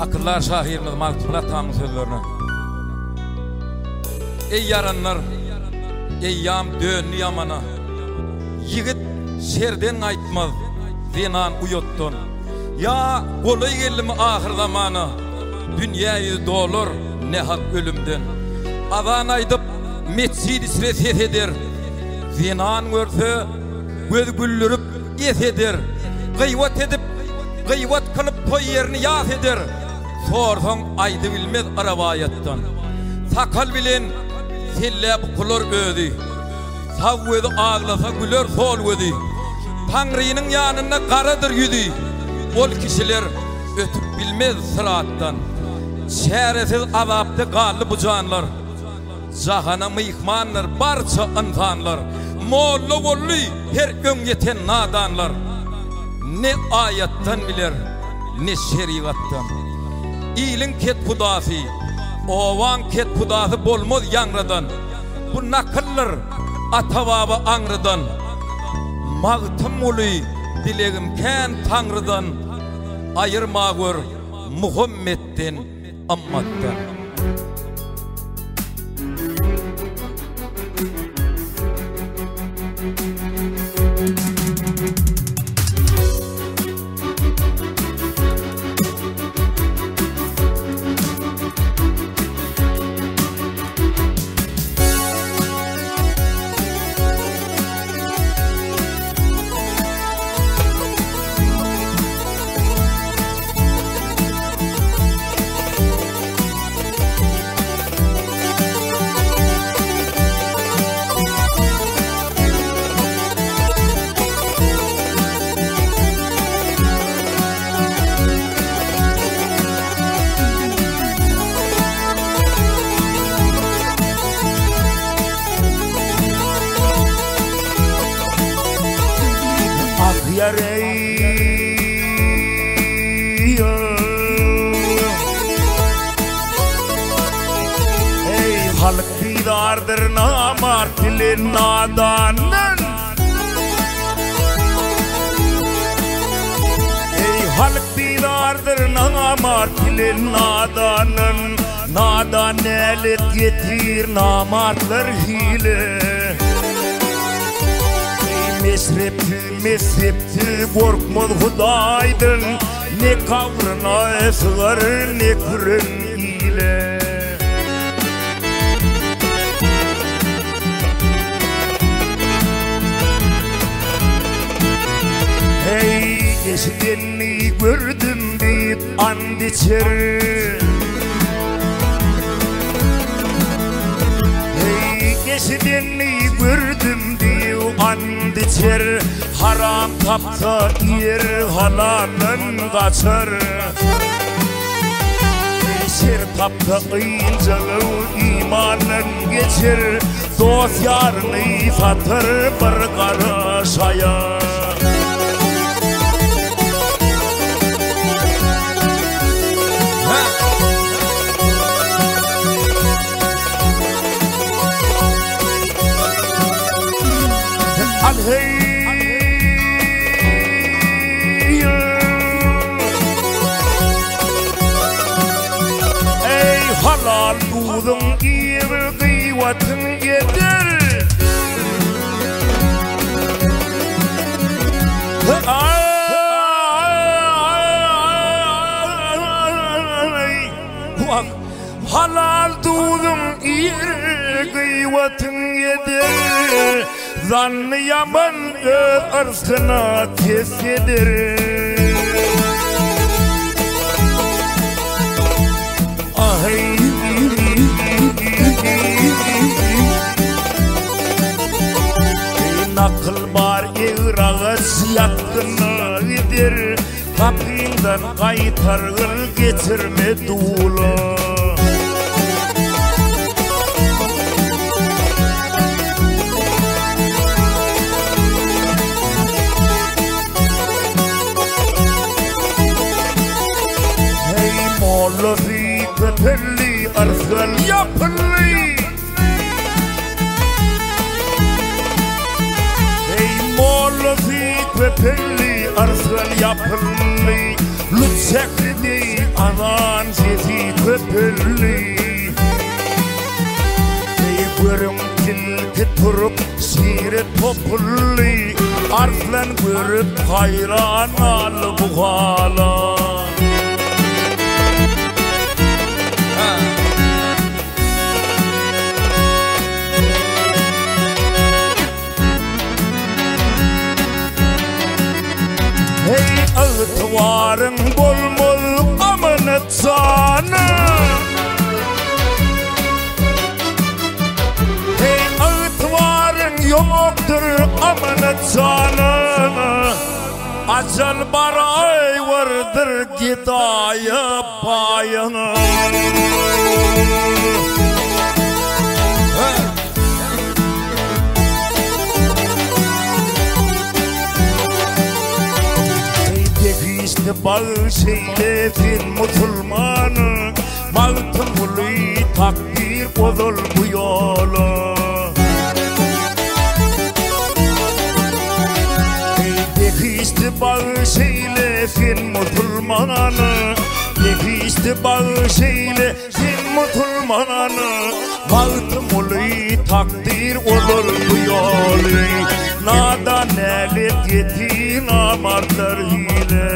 Akıllar şahirimiz Mark Platon'un sözlerini. Ey yaranlar, ey yam dönü yamana, yigit şerden aytmaz, zenan uyottun. Ya kolay geldi mi ahir zamanı, dünyayı dolur ne hak ölümden. Azan aydıp mescid isre ses eder, zenan görse göz güldürüp es eder. Gıyvat edip, gıyvat kılıp toy yerini yas eder. Sorsan aydı bilmez arabiyattan. Sakal bilen sellep kulur ödü. Sağ gözü ağlasa güler sol gözü. Tanrı'nın yanında karadır yüzü. Ol kişiler ötüp bilmez sırattan. Çaresiz azapta gallı bu canlar. Cahannama ihmanlar barça insanlar. Molla gollu her ön yeten nadanlar. Ne ayattan bilir ne şeriattan. İyilin ket hudası, ovan ket hudası bolmaz yanradan. Bu nakıllar atavabı anrıdan. Mağtım ulu dileğim ken Tanrı'dan. Ayırma gör Muhammed'den ammattan. Ey halk bidardır namart ile nadanın. Ey halk bidardır namart ile nadanın. Nadan elet getir namartlar hile. Mesrepti korkmaz Huday'dın. Ne kavrına sığar ne kürün ile. Hey eşidenni gördüm deyip and içer. Hey eşidenni gördüm deyip and içer. Haram tapsa yer halalın kaçar. Şer tapsa ıyıncalı imanın geçer. Dost yarını satır bir karışaya. Al-hey halal dudun iyi kıyvatın yeter. Halal dudun iyi kıyvatın yeter. Zannı yaman öz arzına kesidir. Ay nakıl bar eğrağız yatkına gider. Kapından kaytargıl getirme dula. Hey Mollafi kötelli arsal yapıllı. Hey Mollafi kötelli arsal yapıllı. Lütsekli anan sesi köpüllü Görüm tilki turup siret populli Arslan görüp hayran al bu hala Hey ağıtvarın bol bol amanet sana Yoktur amanet sana Acel baray vardır gidaya payına Defiste bağışeyle fin musulmanı Maltın bulu takdir bozul bu yola Defiste bağışeyle fin musulmanı Defiste bağışeyle fin musulmanı Maltın bulu takdir olur bu yolu Nadan elit yetin amarlar hile